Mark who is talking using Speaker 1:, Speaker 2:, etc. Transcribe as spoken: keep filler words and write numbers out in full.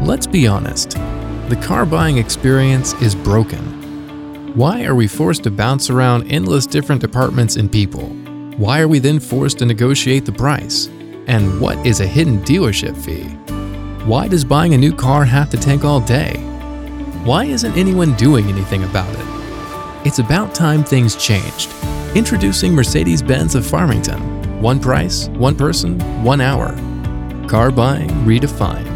Speaker 1: Let's be honest, the car buying experience is broken. Why are we forced to bounce around endless different departments and people? Why are we then forced to negotiate the price? And what is a hidden dealership fee? Why does buying a new car have to take all day? Why isn't anyone doing anything about it? It's about time things changed. Introducing Mercedes-Benz of Farmington. One price, one person, one hour. Car buying redefined.